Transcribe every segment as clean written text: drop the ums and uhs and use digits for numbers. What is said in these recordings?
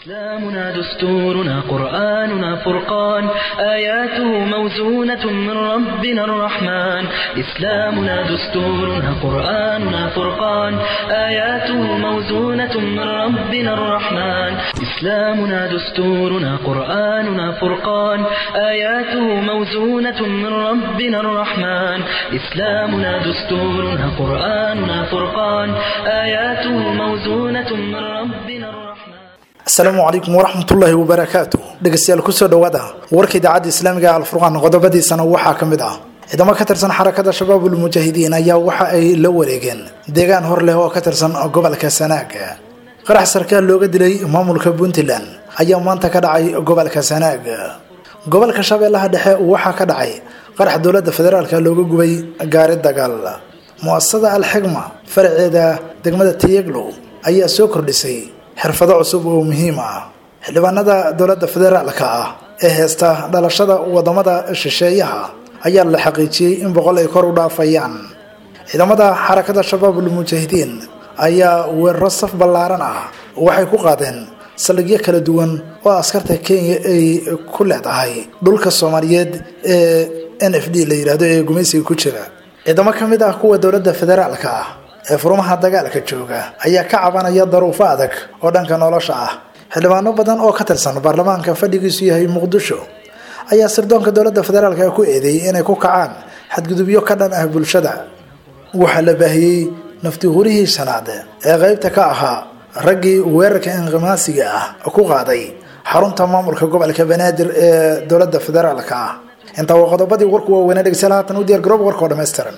إسلامنا دستورنا قرآننا فرقان آياته موزونة من ربنا الرحمن إسلامنا دستورنا قرآننا فرقان آياته موزونة من ربنا الرحمن إسلامنا دستورنا قرآننا فرقان آياته موزونة من ربنا الرحمن إسلامنا دستورنا قرآننا فرقان آياته موزونة من ربنا الرحمن السلام عليكم ورحمة الله وبركاته dhegeystayaal ku soo dhawaada warka idaacada islaamiga ah al-furqaan qodobadiisana waxaa kamid ah ciidamo ka tirsan xarakada shabaabul mujaahidiin ayaa waxa ay la wareegeen deegaan hor leh oo ka tirsan gobolka Sanaag qarax sarkaal looga dilay maamulka Puntland ayaa maanta ka dhacay gobolka Sanaag gobolka Shabeellaha Dhexe waxa ka dhacay qarax dowladda federaalka looga gubay gaari dagaal mu'assasada al-Higma farceeda degmada Tiyaglo ayaa soo kordhisay xirfado cusub oo muhiim ah xildhibaanada dowladda federaalka ah ee heesta dhalashada wadamada shisheeyaha ayaa la xaqiijiyay in 100 ay kor u dhaafayaan ciidamada xarakada shabaabul mujaahidiin ayaa weerar saf ballaaran ah waxay ku qaadeen saldhigyo kala duwan oo askarta Kenya ay ku leedahay dhulka Soomaaliyeed ee NFD la yiraahdo ee gumaysiga ku jira ciidamo kamid ah kuwa dowladda federaalka ah ee furmaha dagaalka jooga ayaa ka cabanaya daruufo adag oo dhanka nolosha ah xildhibaano badan oo ka tirsan baarlamaanka fadhigiisu yahay Muqdisho ayaa sirdoonka dowladda federaalka ku eedeeyay inay ku kacaan xadgudubyo ka dhan ah bulshada waxa la baahiyay nafti hurihii shanaad ee qaybta ka ahaa raggii weerarka inqimaasiga ah ku qaaday xarunta maamulka gobolka Banaadir ee dowladda federaalka ah inta qodobadii warku waa wanaag salaatan u diyaar garoob warka dhameystiran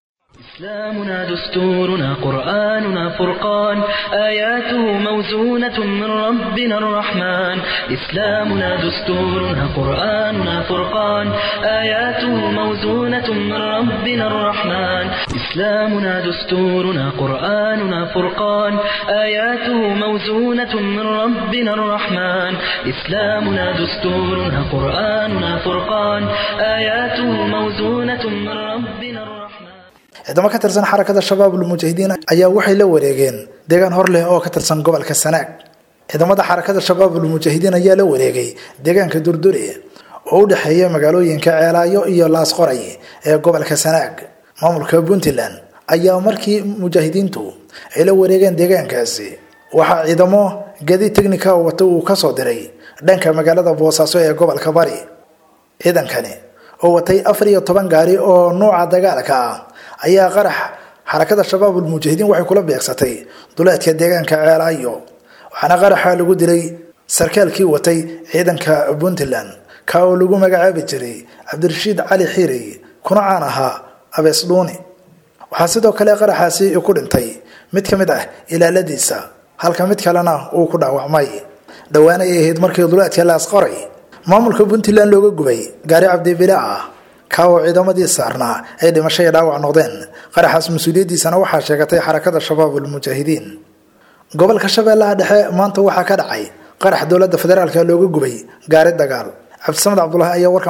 إسلامنا دستورنا قرآننا فرقان آياته موزونة من ربنا الرحمن إسلامنا دستورنا قرآننا فرقان آياته موزونة من ربنا الرحمن إسلامنا دستورنا قرآننا فرقان آياته موزونة من ربنا الرحمن إسلامنا دستورنا قرآننا فرقان آياته موزونة من ربنا الرحمن ciidamo ka tirsan xarakada shabaabul mujaahidiin ayaa waxay la wareegeen deegaan hor leh oo ka tirsan gobolka Sanaag ciidamada xarakada shabaabul mujaahidiin ayaa la wareegay deegaanka Durdure oo u dhaxeeya magaalooyinka Ceelaayo iyo Laas Qoray ee gobolka Sanaag maamulka Puntland ayaa markii mujaahidiintu ay la wareegeen deegaankaasi waxa ciidamo gadi technical wato uu ka soo diray dhanka magaalada Boosaaso ee gobolka Bari ciidankani oo watay 14 gaari oo nooca dagaalka ah ayaa qarax xarakada shabaabul mujaahidiin waxay kula beegsatay duleedka deegaanka Ceelaayo waxaana qaraxa lagu dilay sarkaalkii watay ciidanka Puntland ka oo lagu magacaabi jiray Cabdirashiid Cali Xiiri kuna caan ahaa Abeesduuni waxa sidoo kale qaraxaasi ku dhintay mid kamid ah ilaaladiisa halka mid kalena uu ku dhaawacmay dhawaana ay ahayd markii duleedka Laas Qoray maamulka Puntland looga gubay gaari Cabdibila ah kaaw ciidamadii saarnaa ay dhimashay dhaawac noqdeen qaraxaas mas'uuliyadiisana waxa sheegatay xarakada shabaabul mujaahidiin gobolka Shabeellaha Dhexe maanta waxa ka dhacay qarax dowladda federaalka looga gubay gaari dagaal Cabdisamad Cabdullaahi ayaa warkan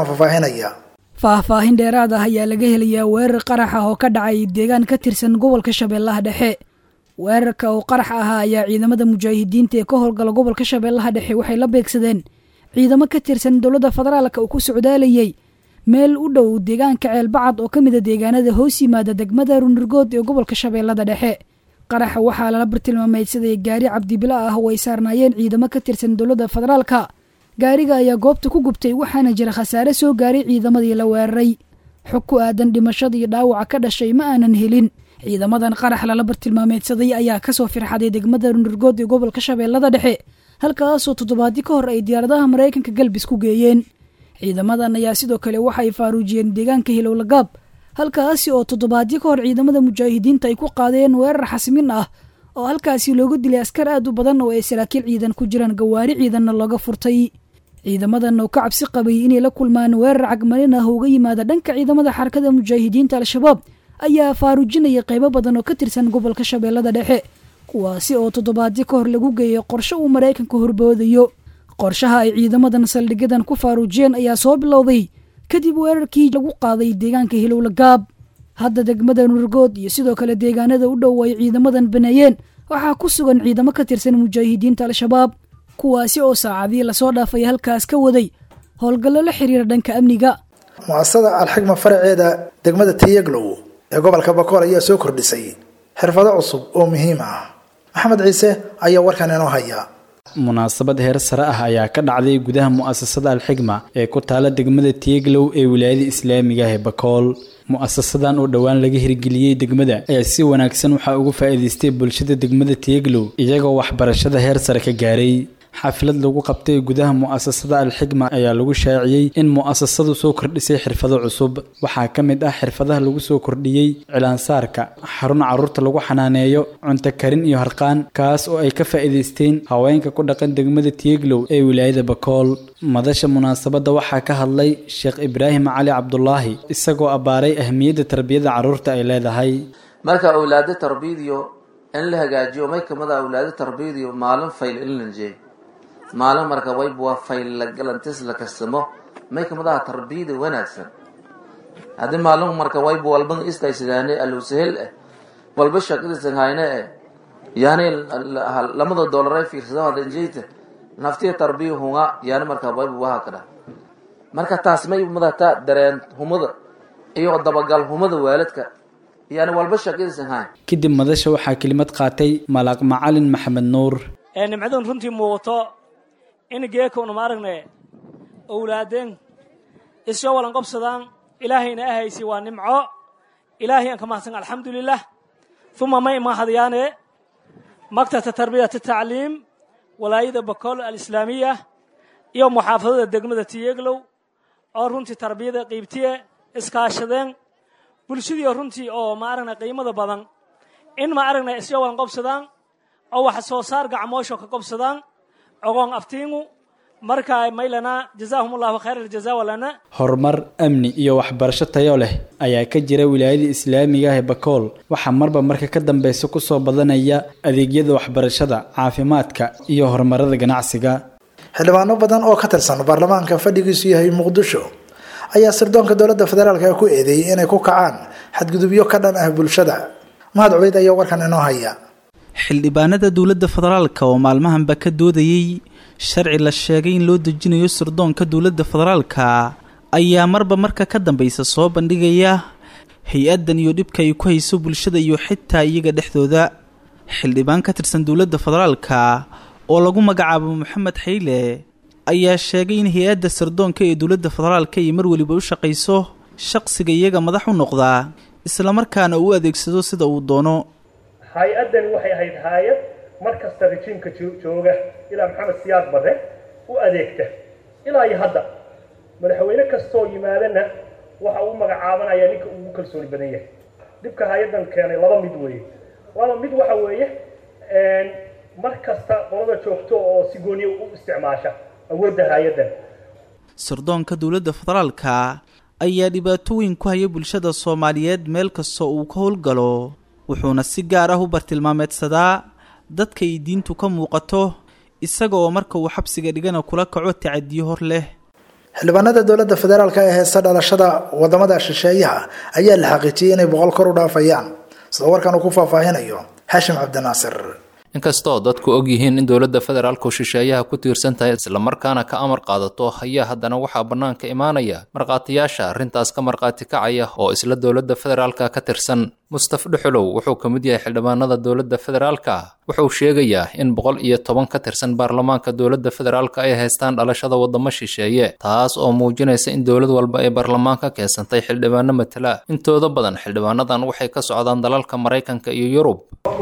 faahfaahin dheeraad ah ayaa laga helayaa weerar qarax ah oo ka dhacay deegaan ka tirsan gobolka Shabeellaha Dhexe weerarka oo qarax ah ayaa ciidamada mujaahidiinta ee ka howlgala gobolka Shabeellaha Dhexe waxay la beegsadeen ciidamo ka tirsan dowladda federaalka oo ku socdaalayay meel u dhow deegaanka Ceelbacad oo kamid ah deegaanada hoos yimaada degmada Runurgood ee gobolka Shabeellada Dhexe qaraxa waxaa la bartilmaameedsaday gaari Cabdibila ah oo ay saarnaayeen ciidamo ka tirsan dowladda federaalka gaariga ayaa goobta ku gubtay waxaana jira khasaare soo gaaray ciidamadii la weeraray xog ku aadan dhimashada iyo dhaawaca ka dhashay ma aanan helin ciidamadan qarax la bartilmaameedsaday ayaa ka soo firxaday degmada Runurgood ee gobolka Shabeellada Dhexe halkaas oo toddobaadii ka hor ay diyaaradaha Mareykanka galbis ku geeyeen ciidamadan ayaa sidoo kale waxay faaruujiyeen deegaanka Hilowlagaab halkaasi oo toddobaadii ka hor ciidamada mujaahidiinta ay ku qaadeen weerar xasmin ah oo halkaasi loogu dilay askar aad u badan oo ay saraakiil ciidan ku jiraan gawaari ciidanna looga furtay ciidamadan oo ka cabsi qabay inay la kulmaan weerar cagmarin ah oo uga yimaada dhanka ciidamada xarakada mujaahidiinta al-shabaab ayaa faaruujinaya qaybo badan oo ka tirsan gobolka Shabeellada Dhexe kuwaasi oo toddobaadii ka hor lagu geeyay qorshe uu Mareykanka horboodayo qorshaha ay ciidamadan saldhigyadan ku faaruujiyeen ayaa soo bilowday kadib weerarkii lagu qaaday deegaanka Hilowlagaab hadda degmada Runurgood iyo sidoo kale deegaanada u dhow ay ciidamadan baneeyeen waxaa ku sugan ciidamo ka tirsan mujaahidiinta al-shabaab kuwaasi oo saacadii lasoo dhaafay halkaas ka waday howlgallo la xiriira dhanka amniga. mu'asasada alxigma faraceeda degmada Tiyaglow ee gobolka Bakool ayaa soo kordhisay xirfado cusub oo muhiim ah. Maxamed Ciise ayaa warkan inoo haya. munaasabad heer sare ah ayaa ka dhacday gudaha mu'asasada alxigma ee ku taala degmada Tiyaglow ee wilaayada Islaamiga ah ee Bakool. mu'asasadan oo dhawaan laga hirgeliyay degmada ayaa si wanaagsan waxa ugu faa'iideystay bulshada degmada Tiyaglow iyagoo waxbarashada heer sare ka gaaray. xaflad lagu qabtay gudaha mu'asasada alxigma ayaa lagu shaaciyay in mu'asasadu soo kordhisay xirfado cusub. waxaa ka mid ah xirfadaha lagu soo kordhiyay cilaansaarka, xarun carruurta lagu xanaaneeyo, cunto karin iyo harqaan, kaas oo ay ka faa'iideysteen haweenka ku dhaqan degmada Tiyaglow ee wilaayada Bakool. madasha munaasabada waxaa ka hadlay Sheekh Ibraahim Cali Cabdullaahi isagoo abaaray ahmiyadda tarbiyada carruurta ay leedahay. marka awlaadda tarbiyadiyo in la hagaajiyo may kamid ah awlaadda tarbiyadiyo maalin fayl in la jeeyo maalin marka wayb waa fayl la galantis la kasamo may kamid ah tarbiyada wanaagsan hadii maalin marka wayb walban istaysadaan alu sahel walba shaqadiisan hayna yani lamada dollar ay fiirsado hadan jeeyta naftiya tarbiya hunga yani marka wayb waxa kada marka taas may mudata dareen humada iyo dabagal humada waalidka yani walba shaqadiisan hay. kadib madasha waxaa kelimad qaatay Malaaq Macalin Maxamed Nuur. nimcadan runtii muuqato in geekona ma aragnay awlaadeen isoo walan qabsadaan ilaahayna ahaysi waa nimco ilaahay aan ka mahadsan alxamdulilah. uma ma hadiyaane maktabka tarbiyada tacliim walaayada Bakool al-Islaamiya iyo muxaafadada degmada Tiyaglow oo runtii tarbiyada qaybtiye iskaashadeen bulshadii runtii oo ma aragnay qiimada badan in ma aragnay isoo walan qabsadaan oo wax soo saar gacmoosho ka qabsadaan ogoon aftiingu marka maylana jazaahumullahu khayral jazaa walana. horumar amni iyo waxbarasho tayo leh ayaa ka jira wilaayada Islaamiga ah ee Bakool. waxa marba marka ka dambaysa ku soo badanaya adeegyada waxbarashada, caafimaadka iyo horumarada ganacsiga. xildhibaano badan oo ka tirsan baarlamaanka fadhigiisu yahay Muqdisho ayaa sirdoonka dowladda federaalka ku eedeeyay inay ku kacaan xadgudubyo ka dhan ah bulshada. mahad culeyd ayaa warkan inoo haya. xildhibaanada dowladda federaalka oo maalmahanba ka doodayay sharci la sheegay in loo dejinayo sirdoonka dowladda federaalka ayaa marba marka ka dambaysa soo bandhigaya hay-adan iyo dhibka ay ku hayso bulshada iyo xitaa iyaga dhexdooda. xildhibaan ka tirsan dowladda federaalka oo lagu magacaabo Maxamed Xayle ayaa sheegay in hay-adda sirdoonka ee dowladda federaalka ay mar waliba u shaqayso shaqsiga iyaga madax u noqdaa isla markaana uu adeegsado sida uu doono. hay-adani waxay ahayd hay-ad markasta rejiimka jooga ilaa maxamed siyaad barre u adeegta ilaa iyo hadda madaxweyne kastoo yimaadana waxa uu magacaabanaya ninka ugu kalsooni badan yahay. dhibka hay-adan keenay laba mid weeye. mid waxa weeye mar kasta qolada joogto oo si gooniya u isticmaasha awoodda hay-adan. sirdoonka dowladda federaalka ayaa dhibaatooyin ku haya bulshada Soomaaliyeed meel kastoo uu ka howlgalo, wuxuuna si gaar ah u bartilmaameedsadaa dadka ay diintu ka muuqato isaga oo marka uu xabsiga dhigana kula kaco tacadiyo hor leh. xildhibaanada dowladda federaalka ee heesta dhalashada wadamada shisheeyaha ayaa la xaqiijiyay inay 100 kor u dhaafayaan sida warkan uu ku faahfaahinayo Hashim Cabdinaasir. inkastoo dadku og yihiin in dowladda federaalku shisheeyaha ku tiirsan tahay isla markaana ka amar qaadato ayaa haddana waxaa bannaanka imaanaya markhaatiyaasha arrintaas ka markhaati kacaya oo isla dowladda federaalka ka tirsan. Mustaf Dhuxulow wuxuu ka mid yahay xildhibaanada dowladda federaalka. wuxuu sheegayaa in 110 ka tirsan baarlamaanka dowladda federaalka ay haystaan dhalashada wadamo shisheeye, taas oo muujinaysa in dowlad walba ay baarlamaanka keensantay xildhibaano matala. intooda badan xildhibaanadan waxay ka socdaan dalalka Mareykanka iyo Yurub.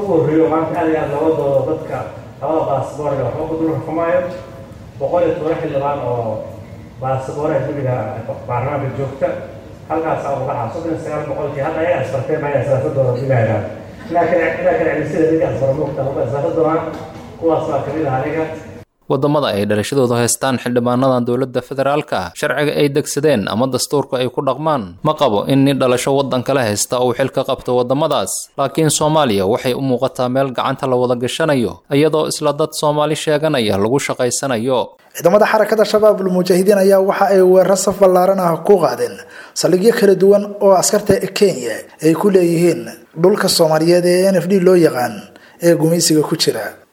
dadka labada baasboorka waxba ku dul xukumayo 100 xildhibaan oo baasboorka dowladda baarlamaanka joogta halkaas oo uga xasuusan 900 hadda ay asfartay ma siyaasadooda digaayaan laakiin sida dadka asfarmoogta oo siyaasadooda kuwaas waa kamid ah aniga. wadamada ay dhalashadooda haystaan xildhibaanadan dowladda federaalka sharciga ay degsadeen ama dastuurka ay ku dhaqmaan ma qabo in nin dhalasho wadan kale haysta uu xil ka qabto wadamadaas. laakiin Soomaaliya waxay u muuqataa meel gacanta la wada gashanayo iyadoo isla dad Soomaali sheeganaya lagu shaqaysanayo. ciidamada xarakada shabaabul mujaahidiin ayaa waxa ay weerar saf ballaaran ah ku qaadeen saldhigyo kala duwan oo askarta Kenya ay ku leeyihiin dhulka Soomaaliyeed ee NFD loo yaqaan ee gumeysiga ku jira.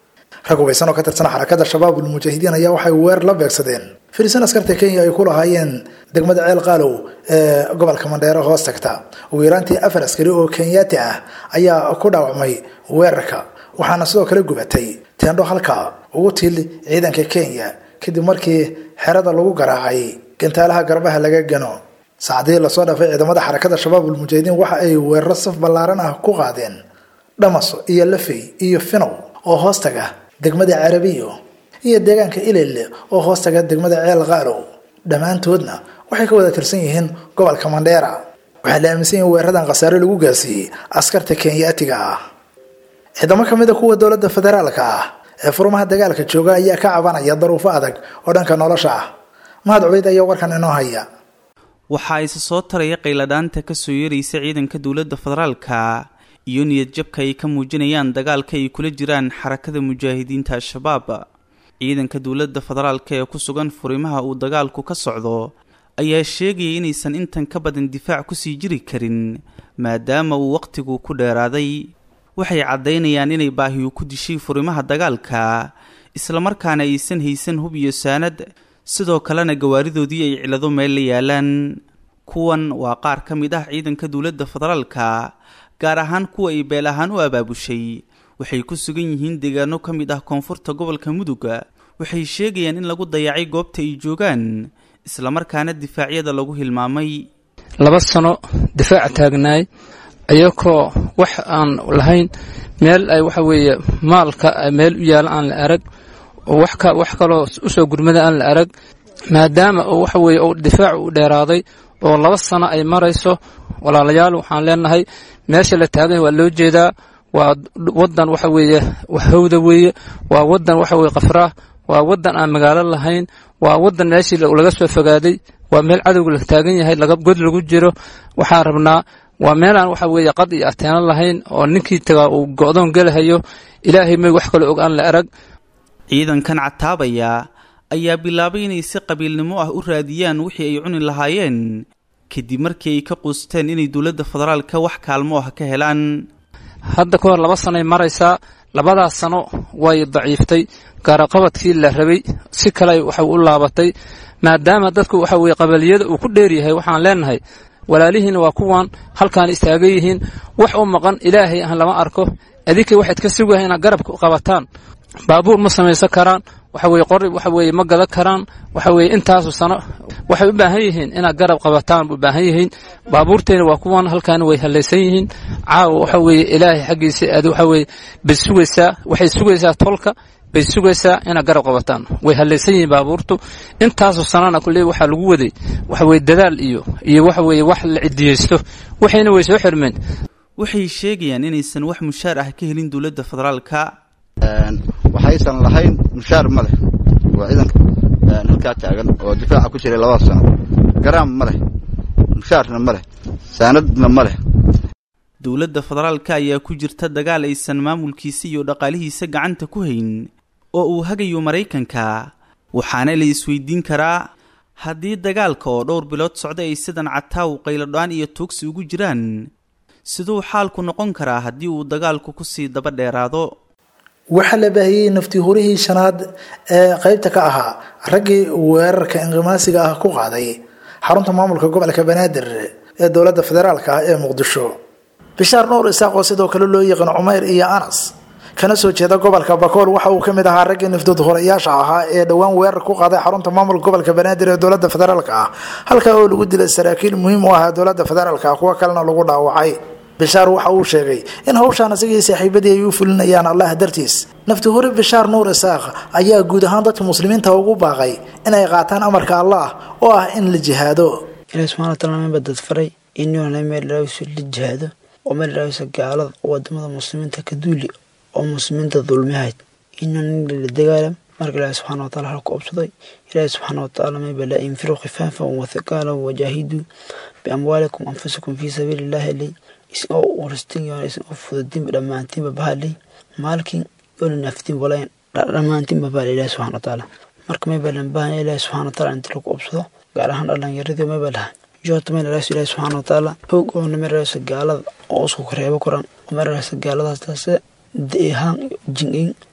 rag hubaysan oo ka tirsan xarakada shabaabul mujaahidiin ayaa waxay weerar la beegsadeen firisan askarta Kenya ay ku lahaayeen degmada Ceel Qaalow ee gobolka Mandheero hoos tagta ugu yaraantii 4 askari oo Kenyaati ah ayaa ku dhaawacmay weerarka waxaana sidoo kale gubatay teendho halka ugu tiil ciidanka Kenya kadib markii xerada lagu garaacay gantaalaha garbaha laga gano saacadii la soo dhaafay ciidamada xarakada shabaabul mujaahidiin waxa ay weerar saf ballaaran ah ku qaadeen Dhamaso iyo Lafey iyo Finow oo hoostaga degmada Carabiyo iyo deegaanka Ilele oo hoostaga degmada Ceel Qaalow dhamaantoodna waxay ka wada tirsan yihiin gobolka Mandheera waxa la aaminsan yahay weeraradan qasaare lagu gaarsiiyay askarta Kenyaatiga ah ciidamo kamid ah kuwa dawladda federaalka ah ee furmaha dagaalka jooga ayaa ka cabanaya daruufo adag oo dhanka nolosha ah mahad cubeyd ayaa warkan inoo haya waxa ay soo taraya qayladhaanta ka soo yeeraysa ciidanka dawladda federaalka iyo niyad jabka ay ka muujinayaan dagaalka ay kula jiraan xarakada mujaahidiinta al-shabaab ciidanka dawladda federaalka ee ku sugan furimaha uu dagaalku ka socdo ayaa sheegay inaysan intan ka badan difaac ku sii jiri karin maadaama uu waqtigu ku dheeraaday waxay cadeynayaan inay baahiyo ku dishay furimaha dagaalka isla markaana aysan haysan hub iyo saanad sidoo kalena gawaaridoodii ay cilado meel la yaalaan kuwan waa qaar ka mid ah ciidanka dawladda federaalka gaar ahaan kuwa ay beel ahaan u abaabushay waxay ku sugan yihiin deegaano ka mid ah koonfurta gobolka Mudug waxay sheegayaan in lagu dayacay goobta ay joogaan isla markaana difaacyada lagu hilmaamay 2 sano difaac taagnaay ayagoo wax aan lahayn meel ay waxa weeye maalka meel u yaal aan la arag wax kale u soo gurmada aan la arag maadaama waxa weeye oo difaac u dheeraaday oo 2 sano ay marayso walaalayaal waxaan leenahay meesha la taagan waa loo jeedaa waa wadan waxa weeye hawda weeye waa wadan waxa weeye qafra waa wadan aan magaalo lahayn waa wadan meeshii laga soo fogaaday waa meel cadowga la taagan yahay laga god lagu jiro waxaan rabnaa waa meel aan waxa weeye qad iyo ateena lahayn oo ninkii taga uu go'doon galahayo ilaahay may wax kale og aan la arag ciidankan cataabaya ayaa bilaabay inay si qabiilnimo ah u raadiyaan wixii ay cuni lahaayeen kadib markii ay ka quusteen inay dawladda federaalka wax kaalmo ah ka helaan hadda ka hor 2 sano ay maraysaa 2 sano way daciiftay qaraqabadkii la rabay si kale waxa uu laabatay maadaama dadku waxa weeye qabaliyada uu ku dheer yahay waxaan leenahay walaalihiina waa kuwan halkaan istaagay yihiin wax u maqan ilaahay aan lama arko adikay waxaad ka sugahay in garabka qabataan baabuur ma samaysan karaan waxa weeye qorib waxa weeye ma gada karaan waxa weeye intaas sano waxay u baahan yihiin in garab qabataan u baahan yihiin baabuurteena waa kuwan halkaan way halaysan yihiin caaw waxa weeye ilaahay xaqiisa aad waxa weeye bisugaysa waxay sugaysaa tolka bay sugaysaa in garab qabataan way halaysan yihiin baabuurtu intaas sanana kullee waxa lagu waday waxa weeye dadaal iyo waxa weeye wax la cidiyeysto waxayna way soo xirmeen waxay sheegayaan inaysan wax mushaar ah ka helin dawladda federaalka waxaysan lahayn mushaar ma leh waa ciidanka halka taagan oo difaaca ku jiray 2 sano garaam ma leh mushaarna ma leh saanadna ma leh dawladda federaalka ayaa ku jirta dagaal aysan maamulkiisa iyo dhaqaalihiisa gacanta ku hayn oo uu hagayo Mareykanka waxaana la isweydiin karaa haddii dagaalka oo dhowr bilood socday ay sidan cataaw qayladhaan iyo tuugsi ugu jiraan sidoo xaalku noqon karaa haddii uu dagaalku ku sii daba dheeraado waxa la baahiyay nafti horihii shanaad ee qaybta ka ahaa raggii weerarka inqimaasiga ah ku qaaday xarunta maamulka gobolka Banaadir ee dawladda federaalka ah ee Muqdisho Bishaar Nuur Isaaq oo sidoo kale loo yaqaan Umayr iyo Anas kana soo jeeda gobolka Bakool waxa uu kamid ahaa raggii naftood horeyaasha ahaa ee dhawaan weerar ku qaaday xarunta maamulka gobolka Banaadir ee dawladda federaalka ah halka oo lagu dilay saraakiil muhiim u ah dawladda federaalka kuwa kalena lagu dhaawacay Bishaar waxa uu sheegay in hawshan asaga iyo saaxiibadii ay u fulinayaan Allah dartiis nafti hore Bishaar Nuur Isaaq ayaa guud ahaan dadka muslimiinta ugu baaqay in ay qaataan amarka Allah oo ah in la jihaado Ilaahay subhanahu wa ta'ala badad faray inuu meel la jihaado oo meel raaysa gaalada wadamada muslimiinta ka duuli oo muslimiinta dulmiyahay inaan la dagaalam marka Ilaahay subhanahu wa ta'ala halka obsaday Ilaahay subhanahu wa ta'ala ma bala infiru khifafan wa thaqalan wa jahidu bi amwalikum anfusikum fi sabilillahi li isoo warstin iyo isoo fududin dhamaantiin bahalay maalkin oo naftiin walaan dhamaantiin bahalay Ilaahay subhanahu wa ta'ala marka ma balan baan Ilaahay subhanahu wa ta'ala inta lagu obsado gaar ahaan dhalinyarada ma balaha joogto meel Ilaahay subhanahu wa ta'ala xoog oo namaraysa gaalada oo isku reebo koran namaraysa gaaladaas deehan jingin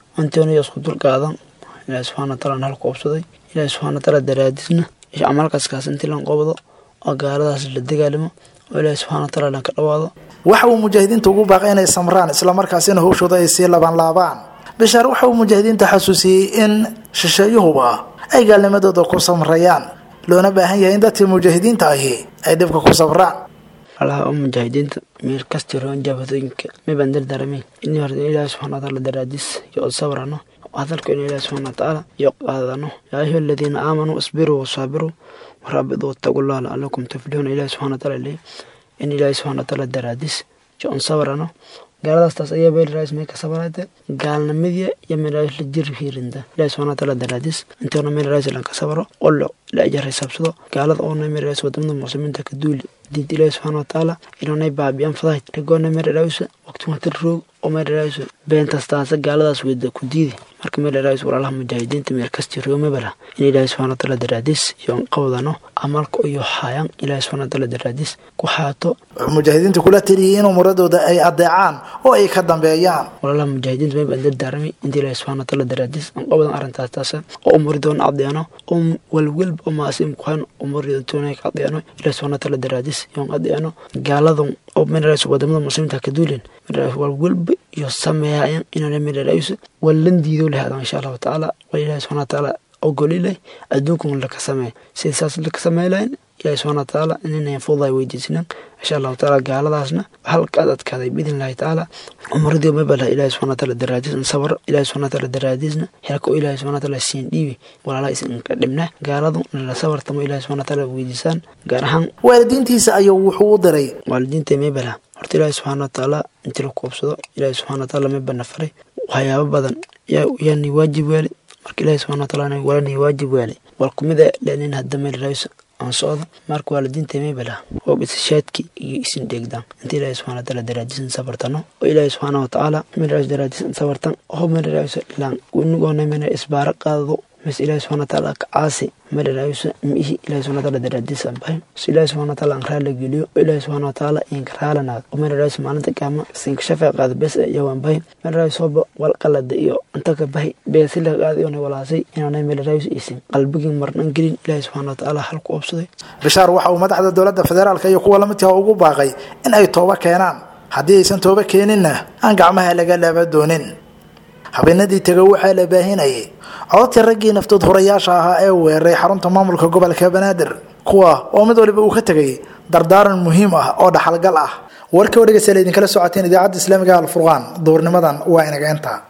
antooniyo isku dulqaadan ilaahay subxaana watacaala halku obsaday ilaahay subxaana watacaala daraadiisna camalkaas intii lan qobdo oo gaaladaas la dagaalamo oo ilaahay subxaana watacaala ka dhawaado waxa uu mujaahidiinta ugu baaqay inay samraan isla markaasina hawshooda ay sii laabaan bishaar waxa uu mujaahidiinta xasuusiyey in shisheeyuhuba ay gaalnimadooda ku samrayaan loona baahan yahay in dadkii mujaahidiinta ahi ay dhibka ku sabraan allaha oo mujaahidiinta meel kasta roon jaabadooyinka ma bandar darameen in horta ilaahay subxaana watacaala daraadiis iyo sabrano hadalka in ilaahay subxaana watacaala iyo qaadano yaa ayuha aladiina aamanuu isbiruu wasaabiruu waraabituu wattaqullaha la'allakum tuflixuun ilaahay subxaana watacaala in ilaahay subxaana watacaala daraadiis iyo sabrano gaaladaas taas ayaa beel raas meeka sabarayta gaalnimada iyo meelaha la jir fiirinta ilaahay subxaana watacaala daraadiis intoona meel raas la ka sabro qollo la ajar xisaabsado gaalada oo meel raas wadamada muslimiinta ka duuli diinta ilaahay subxaana watacaala inay baabiyaan fadahay tagoona meel raas waqti waqti roog oo meel raas beentas taas gaaladaas wada ku diiday marka meel raas walaalaha mujaahidiinta meel kasta roog mabala in ilaahay subxaana watacaala daraadiis iyo qowdano amalka iyo hayaan ilaahay subxaana watacaala daraadiis ku haato mujaahidiinta kula tiriyay in umuradooda ay adeecaan oo ay ka dambeeyaan walaalaha mujaahidiinta ma bandar daarmay in ilaahay subxaana watacaala daraadiis aan qowdan arintaas taas oo umuridoon adeeno oo walwal oo maasim ku han umuridoon toonay ka adeeno ilaahay subxaana watacaala daraadiis iyo adeeno gaaladan oo meel raas wadamada muslimiinta ka duuleen meel walwal iyo sameeyaan inay meel raas walan diido lahayd insha Allah taala ilaahay subxaana watacaala ogolilay adduunkan la ka sameey sidaas la ka sameeyeen ilaahay subxaana watacaala inay fududay weydiisnaan insha Allah taala gaaladaasna halka dadkaaday bidin ilaahay taala umrido ma bala ilaahay subxaana watacaala daraadiis sabr ilaahay subxaana watacaala daraadiisna halka ilaahay subxaana watacaala siin dhiibi walaalaha isin ka dhibna gaaladu la sabartamo ilaahay subxaana watacaala weydiisan gaar ahaan waalidiintiisa ayuu wuxuu u diray waalidiinta ma bala horta ilaahay subxaana watacaala intii la koobsado ilaahay subxaana watacaala ma banafaray waxyaabo badan yani waajib weeli marka ilaahay subxaana watacaala walani waajib weeli wal kumida leenin hadda meel raayis aan socdo marka waalidiinta ma bala oo bishaadki iyo isin deegdaan intii ilaahay subxaana watacaala daraadiisan sabartano oo ilaahay subxaana watacaala meel raayis daraadiisan sabartan oo meel raayis ilaan unugoona meel isbaara qaado mas ilaahay subxaana watacaala ka caasi meel raayis mihi ilaahay subxaana watacaala daraadiisan bahay ilaahay subxaana watacaala aan raali geliyo ilaahay subxaana watacaala in karaalana oo meel raayis maalinta kaama sin ka shafaa qaad bes iyo waan bahay meel raayis soo wal qalad iyo inta ka bahay beesila qaad iyo walaasay inaan meel raayis isin qalbigii marnan gelin ilaahay subxaana watacaala halku obsaday bishaar waxa uu madaxda dawladda federaalka iyo kuwa la midka ugu baaqay in ay tooba keenaan haddii aysan tooba keeninna aan gacmaha laga laaba doonin habeenadii taga waxaa la baahinayay codadka raggii naftood horayaasha ahaa ee weeraray xarunta maamulka gobolka banaadir kuwa oo mid waliba uu ka tegay dardaaran muhiim ah oo dhaxalgal ah warka oo dhegeysta idinkala socoteen idaacadda islaamiga alfurqaan duurnimadan waa inaga inta